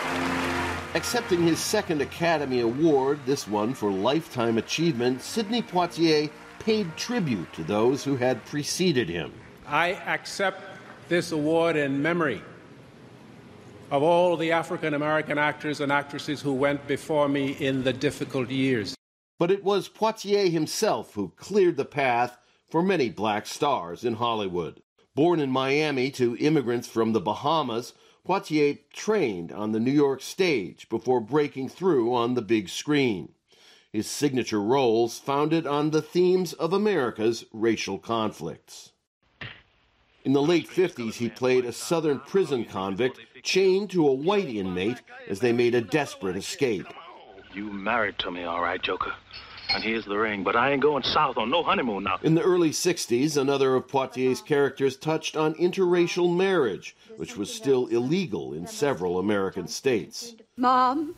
Accepting his second Academy Award, this one for Lifetime Achievement, Sidney Poitier paid tribute to those who had preceded him. I accept this award in memory of all the African-American actors and actresses who went before me in the difficult years. But it was Poitier himself who cleared the path for many black stars in Hollywood. Born in Miami to immigrants from the Bahamas, Poitier trained on the New York stage before breaking through on the big screen. His signature roles founded on the themes of America's racial conflicts. In the late 50s, he played a Southern prison convict chained to a white inmate as they made a desperate escape. You married to me, all right, Joker. And here's the ring, but I ain't going south on no honeymoon now. In the early 60s, another of Poitier's characters touched on interracial marriage, which was still illegal in several American states. Mom,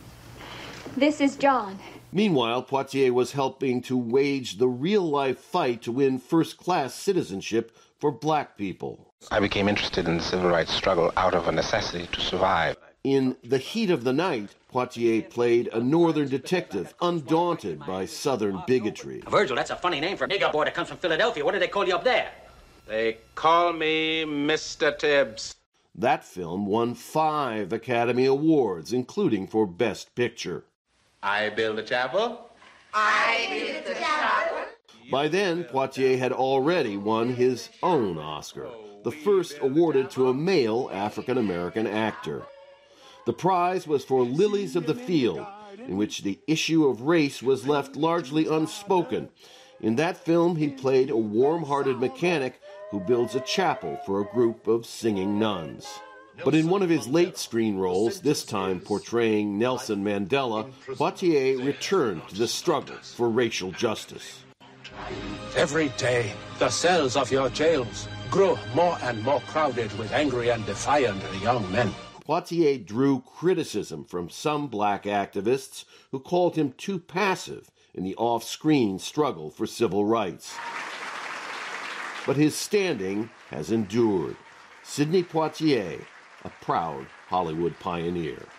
this is John. Meanwhile, Poitier was helping to wage the real-life fight to win first-class citizenship for black people. I became interested in the civil rights struggle out of a necessity to survive. In The Heat of the Night, Poitier played a northern detective, undaunted by Southern bigotry. Virgil, that's a funny name for a nigger boy that comes from Philadelphia. What do they call you up there? They call me Mr. Tibbs. That film won 5 Academy Awards, including for Best Picture. I build a chapel. I build the chapel. By then, Poitier had already won his own Oscar, the first awarded to a male African-American actor. The prize was for Lilies of the Field, in which the issue of race was left largely unspoken. In that film, he played a warm-hearted mechanic who builds a chapel for a group of singing nuns. But in one of his late screen roles, this time portraying Nelson Mandela, Poitier returned to the struggle for racial justice. Every day, the cells of your jails grow more and more crowded with angry and defiant young men. Poitier drew criticism from some black activists who called him too passive in the off-screen struggle for civil rights. But his standing has endured. Sidney Poitier, a proud Hollywood pioneer.